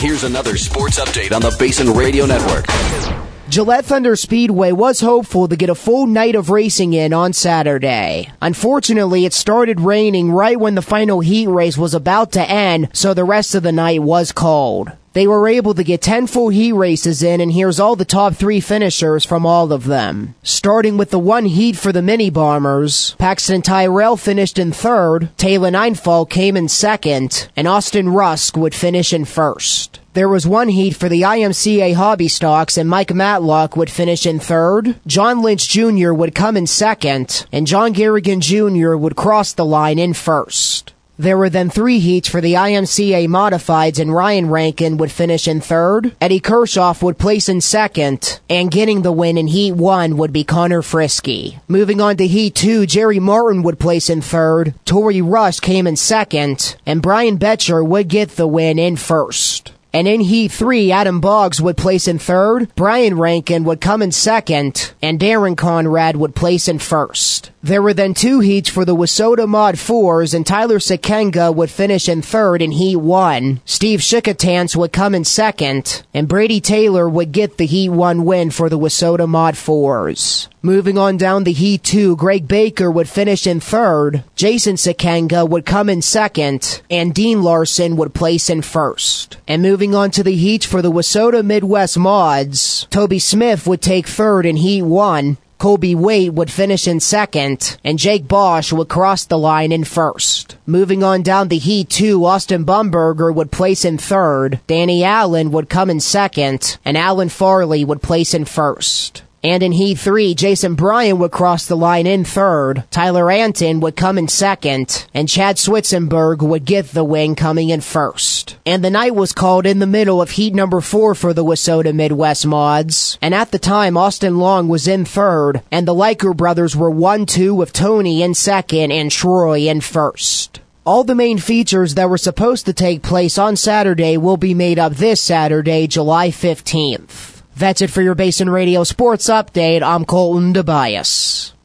Here's another sports update on the Basin Radio Network. Gillette Thunder Speedway was hopeful to get a full night of racing in on Saturday. Unfortunately, it started raining right when the final heat race was about to end, so the rest of the night was cold. They were able to get 10 full heat races in, and here's all the top 3 finishers from all of them. Starting with the one heat for the Mini Bombers, Paxton Tyrell finished in 3rd, Taylor Ninefall came in 2nd, and Austin Rusk would finish in 1st. There was one heat for the IMCA Hobby Stocks, and Mike Matlock would finish in 3rd. John Lynch Jr. would come in 2nd, and John Garrigan Jr. would cross the line in 1st. There were then 3 heats for the IMCA Modifieds, and Ryan Rankin would finish in 3rd. Eddie Kirchhoff would place in 2nd, and getting the win in Heat 1 would be Connor Frisky. Moving on to Heat 2, Jerry Martin would place in 3rd, Torrey Rush came in 2nd, and Brian Betcher would get the win in 1st. And in Heat 3, Adam Boggs would place in 3rd, Brian Rankin would come in 2nd, and Darren Conrad would place in 1st. There were then 2 heats for the Wissota Mod 4s, and Tyler Sekenga would finish in 3rd in Heat 1. Steve Shikatans would come in 2nd, and Brady Taylor would get the Heat 1 win for the Wissota Mod 4s. Moving on down to Heat 2, Greg Baker would finish in 3rd, Jason Sekenga would come in 2nd, and Dean Larson would place in 1st. And moving on to the heats for the Wissota Midwest Mods, Toby Smith would take 3rd in Heat 1, Colby Waite would finish in 2nd, and Jake Bosch would cross the line in 1st. Moving on down to Heat 2, Austin Bumberger would place in 3rd, Danny Allen would come in 2nd, and Alan Farley would place in 1st. And in Heat 3, Jason Bryan would cross the line in 3rd, Tyler Anton would come in 2nd, and Chad Switzenberg would get the win coming in 1st. And the night was called in the middle of Heat number 4 for the Wissota Midwest Mods, and at the time Austin Long was in 3rd, and the Liker brothers were 1-2 with Tony in 2nd and Troy in 1st. All the main features that were supposed to take place on Saturday will be made up this Saturday, July 15th. That's it for your Basin Radio Sports Update. I'm Colton Tobias.